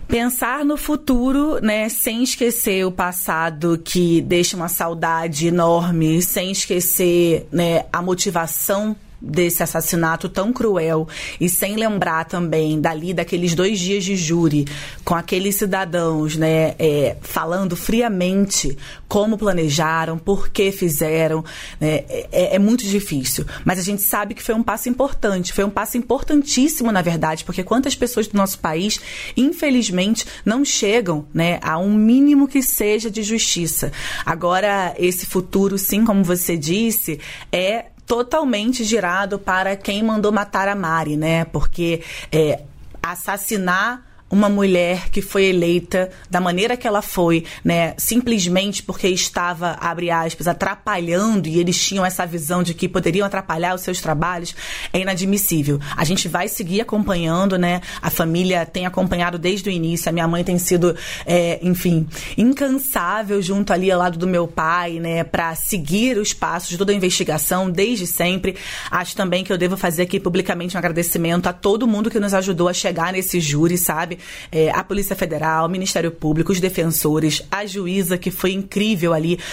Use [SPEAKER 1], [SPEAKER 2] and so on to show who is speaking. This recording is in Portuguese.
[SPEAKER 1] Pensar no futuro, né, sem esquecer o passado que deixa uma saudade enorme, sem esquecer, né, a motivação desse assassinato tão cruel e sem lembrar também daqueles 2 dias de júri com aqueles cidadãos, né, falando friamente como planejaram, por que fizeram, né, é muito difícil. Mas a gente sabe que foi um passo importante, foi um passo importantíssimo, na verdade, porque quantas pessoas do nosso país, infelizmente, não chegam, né, a um mínimo que seja de justiça. Agora, esse futuro, sim, como você disse, é totalmente girado para quem mandou matar a Mari, né? Porque assassinar uma mulher que foi eleita da maneira que ela foi, né, simplesmente porque estava, abre aspas, atrapalhando, e eles tinham essa visão de que poderiam atrapalhar os seus trabalhos, é inadmissível. A gente vai seguir acompanhando, né, a família tem acompanhado desde o início, a minha mãe tem sido, enfim, incansável junto ali ao lado do meu pai, né, para seguir os passos de toda a investigação desde sempre. Acho também que eu devo fazer aqui publicamente um agradecimento a todo mundo que nos ajudou a chegar nesse júri, sabe? A Polícia Federal, o Ministério Público, os defensores, a juíza, que foi incrível ali